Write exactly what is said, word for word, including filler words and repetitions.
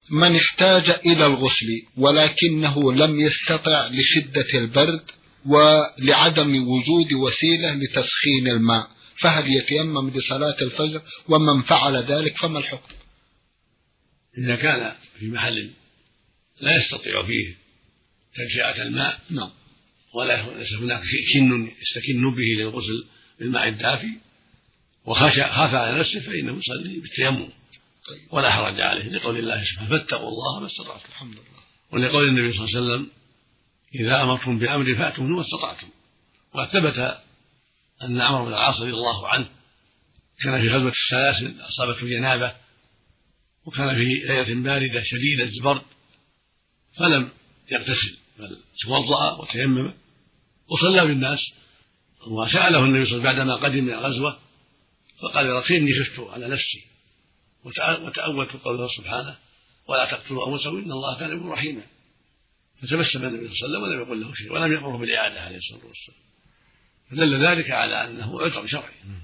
من احتاج إلى الغسل ولكنه لم يستطع لشدة البرد ولعدم وجود وسيلة لتسخين الماء، فهل يتيمم لصلاة الفجر؟ ومن فعل ذلك فما الحكم؟ إذا كان في محل لا يستطيع فيه تجزئة الماء نعم، ولا ليس هناك كن يستكن به للغسل بالماء الدافي وخاف على نفسه فإنه يصلي بالتيمم ولا حرج عليه، لقول الله سبحانه فاتقوا الله ما استطعتم. الحمد لله. ولقول النبي صلى الله عليه وسلم إذا أمرتم بأمر فأتوا منه ما استطعتم. وثبت أن عمرو بن العاص رضي الله عنه كان في غزوة السلاسل أصابته جنابة وكان في ليلة باردة شديدة البرد فلم يغتسل بل توضأ وتيمم وصلى بالناس. وسأله النبي صلى الله عليه وسلم بعدما قدم من الغزوة فقال رقيني خفت على نفسي وتأولت قوله سبحانه ولا تقتلوا أنفسكم إن الله كان بكم رحيما، فتبسم النبي صلى الله عليه وسلم ولم يقل له شيء ولم يأمره بالإعادة عليه الصلاة والسلام، فدل ذلك على أنه عذر شرعي.